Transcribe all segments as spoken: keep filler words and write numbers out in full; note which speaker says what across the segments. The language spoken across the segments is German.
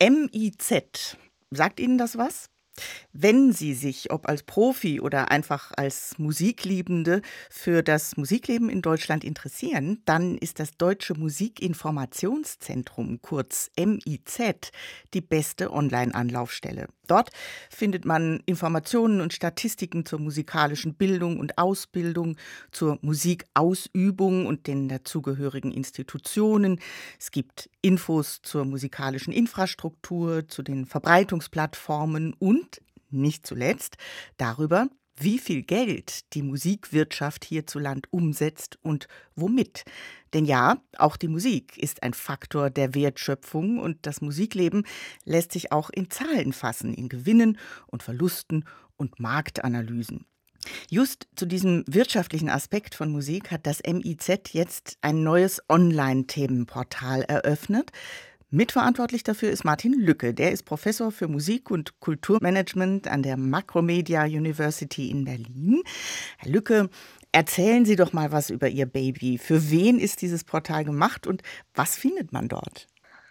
Speaker 1: M I Z. Sagt Ihnen das was? Wenn Sie sich, ob als Profi oder einfach als Musikliebende, für das Musikleben in Deutschland interessieren, dann ist das Deutsche Musikinformationszentrum, kurz M I Z, die beste Online-Anlaufstelle. Dort findet man Informationen und Statistiken zur musikalischen Bildung und Ausbildung, zur Musikausübung und den dazugehörigen Institutionen. Es gibt Infos zur musikalischen Infrastruktur, zu den Verbreitungsplattformen und nicht zuletzt darüber, wie viel Geld die Musikwirtschaft hierzulande umsetzt und womit. Denn ja, auch die Musik ist ein Faktor der Wertschöpfung und das Musikleben lässt sich auch in Zahlen fassen, in Gewinnen und Verlusten und Marktanalysen. Just zu diesem wirtschaftlichen Aspekt von Musik hat das M I Z jetzt ein neues Online-Themenportal eröffnet. Mitverantwortlich dafür ist Martin Lücke. Der ist Professor für Musik- und Kulturmanagement an der Macromedia University in Berlin. Herr Lücke, erzählen Sie doch mal was über Ihr Baby. Für wen ist dieses Portal gemacht und was findet man dort?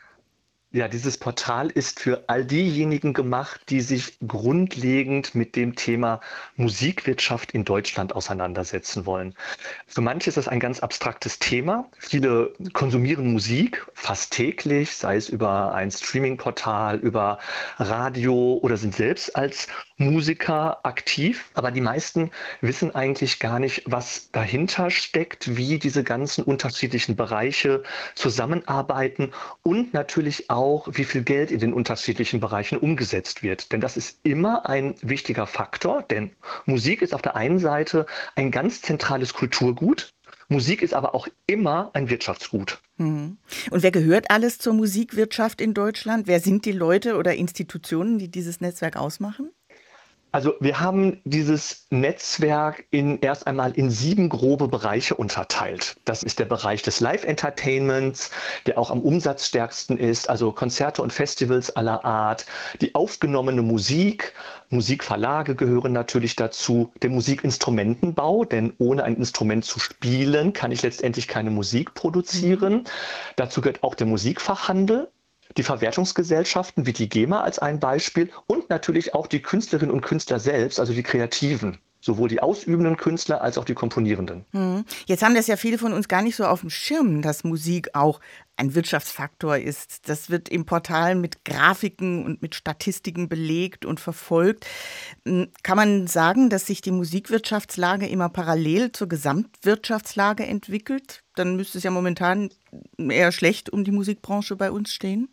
Speaker 2: Ja, dieses Portal ist für all diejenigen gemacht, die sich grundlegend mit dem Thema Musikwirtschaft in Deutschland auseinandersetzen wollen. Für manche ist das ein ganz abstraktes Thema. Viele konsumieren Musik fast täglich, sei es über ein Streaming-Portal, über Radio oder sind selbst als Musiker aktiv. Aber die meisten wissen eigentlich gar nicht, was dahinter steckt, wie diese ganzen unterschiedlichen Bereiche zusammenarbeiten und natürlich auch, wie viel Geld in den unterschiedlichen Bereichen umgesetzt wird. Denn das ist immer ein wichtiger Faktor, denn Musik ist auf der einen Seite ein ganz zentrales Kulturgut. Musik ist aber auch immer ein Wirtschaftsgut.
Speaker 1: Mhm. Und wer gehört alles zur Musikwirtschaft in Deutschland? Wer sind die Leute oder Institutionen, die dieses Netzwerk ausmachen?
Speaker 2: Also wir haben dieses Netzwerk in, erst einmal in sieben grobe Bereiche unterteilt. Das ist der Bereich des Live-Entertainments, der auch am umsatzstärksten ist, also Konzerte und Festivals aller Art, die aufgenommene Musik, Musikverlage gehören natürlich dazu, der Musikinstrumentenbau, denn ohne ein Instrument zu spielen, kann ich letztendlich keine Musik produzieren. Mhm. Dazu gehört auch der Musikfachhandel. Die Verwertungsgesellschaften wie die GEMA als ein Beispiel und natürlich auch die Künstlerinnen und Künstler selbst, also die Kreativen, sowohl die ausübenden Künstler als auch die Komponierenden.
Speaker 1: Hm. Jetzt haben das ja viele von uns gar nicht so auf dem Schirm, dass Musik auch ein Wirtschaftsfaktor ist. Das wird im Portal mit Grafiken und mit Statistiken belegt und verfolgt. Kann man sagen, dass sich die Musikwirtschaftslage immer parallel zur Gesamtwirtschaftslage entwickelt? Dann müsste es ja momentan eher schlecht um die Musikbranche bei uns stehen.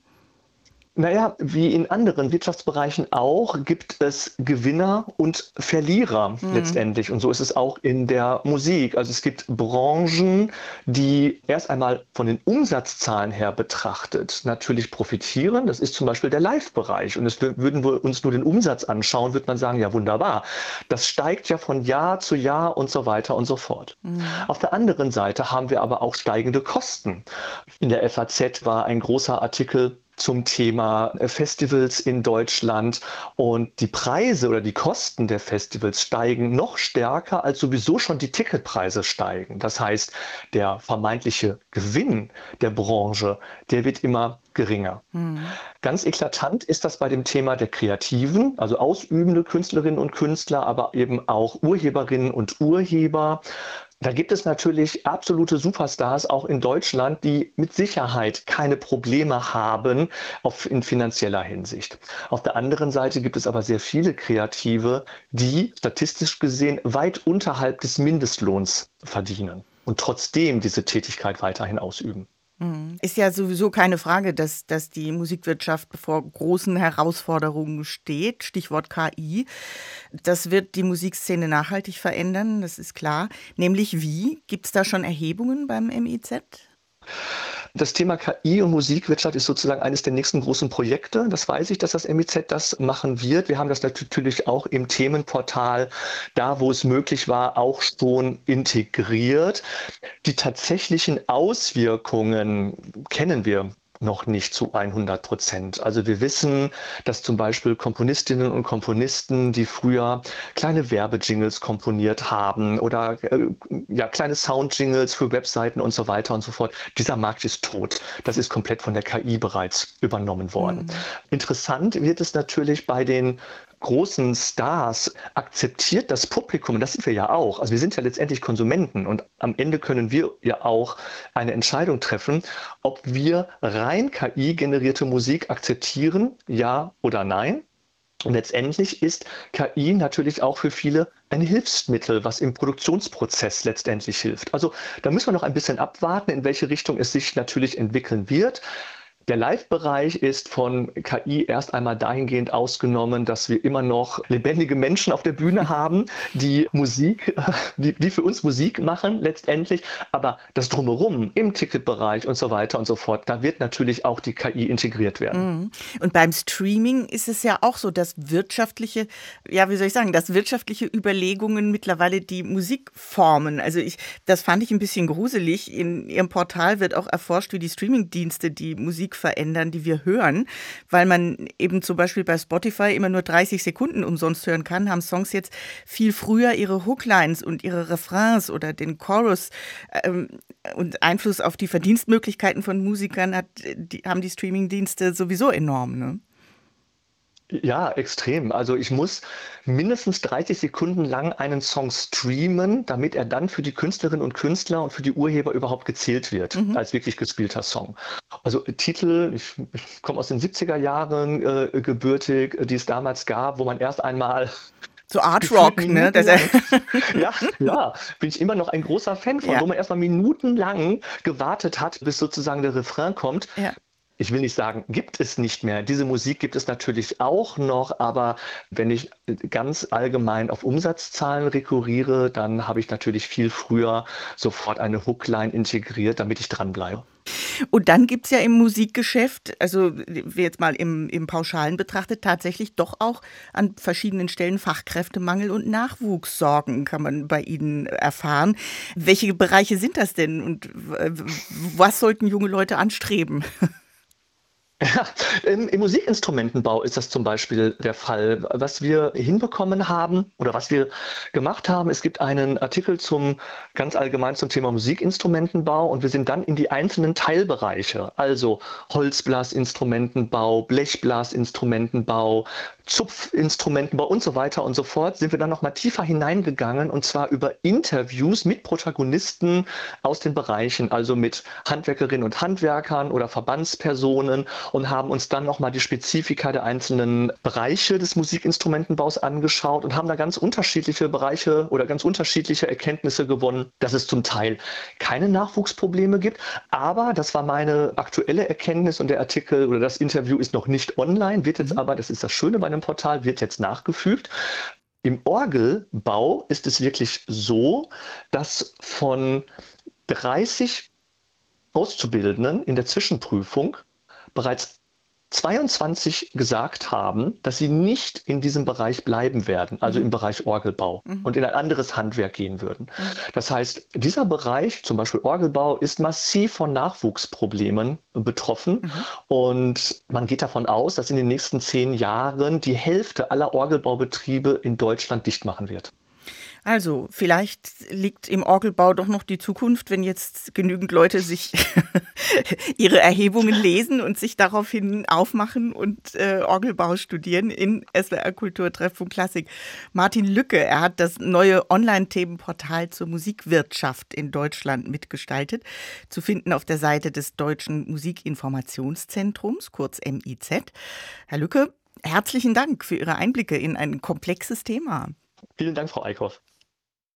Speaker 2: Naja, wie in anderen Wirtschaftsbereichen auch, gibt es Gewinner und Verlierer
Speaker 1: Mhm.
Speaker 2: letztendlich. Und so ist es auch in der Musik. Also es gibt Branchen, die erst einmal von den Umsatzzahlen her betrachtet natürlich profitieren. Das ist zum Beispiel der Live-Bereich. Und es würden wir uns nur den Umsatz anschauen, würde man sagen, ja wunderbar. Das steigt ja von Jahr zu Jahr und so weiter und so fort. Mhm. Auf der anderen Seite haben wir aber auch steigende Kosten. In der F A Z war ein großer Artikel zum Thema Festivals in Deutschland und die Preise oder die Kosten der Festivals steigen noch stärker, als sowieso schon die Ticketpreise steigen. Das heißt, der vermeintliche Gewinn der Branche, der wird immer geringer. Mhm. Ganz eklatant ist das bei dem Thema der Kreativen, also ausübende Künstlerinnen und Künstler, aber eben auch Urheberinnen und Urheber. Da gibt es natürlich absolute Superstars auch in Deutschland, die mit Sicherheit keine Probleme haben auf, in finanzieller Hinsicht. Auf der anderen Seite gibt es aber sehr viele Kreative, die statistisch gesehen weit unterhalb des Mindestlohns verdienen und trotzdem diese Tätigkeit weiterhin ausüben.
Speaker 1: Ist ja sowieso keine Frage, dass, dass die Musikwirtschaft vor großen Herausforderungen steht. Stichwort K I. Das wird die Musikszene nachhaltig verändern, das ist klar. Nämlich wie? Gibt es da schon Erhebungen beim M I Z?
Speaker 2: Das Thema K I und Musikwirtschaft ist sozusagen eines der nächsten großen Projekte. Das weiß ich, dass das M I Z das machen wird. Wir haben das natürlich auch im Themenportal, da wo es möglich war, auch schon integriert. Die tatsächlichen Auswirkungen kennen wir noch nicht zu hundert Prozent. Also wir wissen, dass zum Beispiel Komponistinnen und Komponisten, die früher kleine Werbejingles komponiert haben oder äh, ja, kleine Soundjingles für Webseiten und so weiter und so fort, dieser Markt ist tot. Das ist komplett von der K I bereits übernommen worden.
Speaker 1: Mhm.
Speaker 2: Interessant wird es natürlich bei den großen Stars. Akzeptiert das Publikum, und das sind wir ja auch, also wir sind ja letztendlich Konsumenten und am Ende können wir ja auch eine Entscheidung treffen, ob wir rein K I-generierte Musik akzeptieren, ja oder nein. Und letztendlich ist K I natürlich auch für viele ein Hilfsmittel, was im Produktionsprozess letztendlich hilft. Also da müssen wir noch ein bisschen abwarten, in welche Richtung es sich natürlich entwickeln wird. Der Live-Bereich ist von K I erst einmal dahingehend ausgenommen, dass wir immer noch lebendige Menschen auf der Bühne haben, die Musik, die, die für uns Musik machen letztendlich. Aber das Drumherum im Ticketbereich und so weiter und so fort, da wird natürlich auch die K I integriert werden.
Speaker 1: Mhm. Und beim Streaming ist es ja auch so, dass wirtschaftliche, ja, wie soll ich sagen, dass wirtschaftliche Überlegungen mittlerweile die Musik formen. Also ich, das fand ich ein bisschen gruselig. In Ihrem Portal wird auch erforscht, wie die Streamingdienste die Musik verändern, die wir hören, weil man eben zum Beispiel bei Spotify immer nur dreißig Sekunden umsonst hören kann, haben Songs jetzt viel früher ihre Hooklines und ihre Refrains oder den Chorus ähm, und Einfluss auf die Verdienstmöglichkeiten von Musikern hat, die, haben die Streamingdienste sowieso enorm, ne?
Speaker 2: Ja, extrem. Also ich muss mindestens dreißig Sekunden lang einen Song streamen, damit er dann für die Künstlerinnen und Künstler und für die Urheber überhaupt gezählt wird,
Speaker 1: Mhm.
Speaker 2: als wirklich gespielter Song. Also äh, Titel, ich, ich komme aus den siebziger Jahren äh, gebürtig, äh, die es damals gab, wo man erst einmal
Speaker 1: So Art
Speaker 2: gefühlt
Speaker 1: Rock, ne? Das,
Speaker 2: minutenlang, ja, ja, bin ich immer noch ein großer Fan von,
Speaker 1: ja,
Speaker 2: wo man erstmal minutenlang gewartet hat, bis sozusagen der Refrain kommt.
Speaker 1: ja.
Speaker 2: Ich will nicht sagen, gibt es nicht mehr. Diese Musik gibt es natürlich auch noch, aber wenn ich ganz allgemein auf Umsatzzahlen rekurriere, dann habe ich natürlich viel früher sofort eine Hookline integriert, damit ich dranbleibe.
Speaker 1: Und dann gibt es ja im Musikgeschäft, also wie jetzt mal im, im Pauschalen betrachtet, tatsächlich doch auch an verschiedenen Stellen Fachkräftemangel und Nachwuchssorgen kann man bei Ihnen erfahren. Welche Bereiche sind das denn und w- w- was sollten junge Leute anstreben?
Speaker 2: Ja, im, im Musikinstrumentenbau ist das zum Beispiel der Fall. Was wir hinbekommen haben oder was wir gemacht haben, es gibt einen Artikel zum ganz allgemein zum Thema Musikinstrumentenbau und wir sind dann in die einzelnen Teilbereiche, also Holzblasinstrumentenbau, Blechblasinstrumentenbau, Zupfinstrumentenbau und so weiter und so fort, sind wir dann noch mal tiefer hineingegangen und zwar über Interviews mit Protagonisten aus den Bereichen, also mit Handwerkerinnen und Handwerkern oder Verbandspersonen und haben uns dann nochmal die Spezifika der einzelnen Bereiche des Musikinstrumentenbaus angeschaut und haben da ganz unterschiedliche Bereiche oder ganz unterschiedliche Erkenntnisse gewonnen, dass es zum Teil keine Nachwuchsprobleme gibt. Aber das war meine aktuelle Erkenntnis und der Artikel oder das Interview ist noch nicht online, wird jetzt
Speaker 1: Mhm.
Speaker 2: aber, das ist das Schöne bei einem Portal, wird jetzt nachgefügt. Im Orgelbau ist es wirklich so, dass von dreißig Auszubildenden in der Zwischenprüfung bereits zweiundzwanzig gesagt haben, dass sie nicht in diesem Bereich bleiben werden, also
Speaker 1: Mhm.
Speaker 2: im Bereich Orgelbau
Speaker 1: Mhm.
Speaker 2: und in ein anderes Handwerk gehen würden.
Speaker 1: Mhm.
Speaker 2: Das heißt, dieser Bereich, zum Beispiel Orgelbau, ist massiv von Nachwuchsproblemen betroffen
Speaker 1: Mhm.
Speaker 2: und man geht davon aus, dass in den nächsten zehn Jahren die Hälfte aller Orgelbaubetriebe in Deutschland dicht machen wird.
Speaker 1: Also, vielleicht liegt im Orgelbau doch noch die Zukunft, wenn jetzt genügend Leute sich ihre Erhebungen lesen und sich daraufhin aufmachen und äh, Orgelbau studieren in S W R Kultur Treffpunkt Klassik. Martin Lücke, er hat das neue Online-Themenportal zur Musikwirtschaft in Deutschland mitgestaltet, zu finden auf der Seite des Deutschen Musikinformationszentrums, kurz M I Z. Herr Lücke, herzlichen Dank für Ihre Einblicke in ein komplexes Thema.
Speaker 2: Vielen Dank, Frau Eickhoff.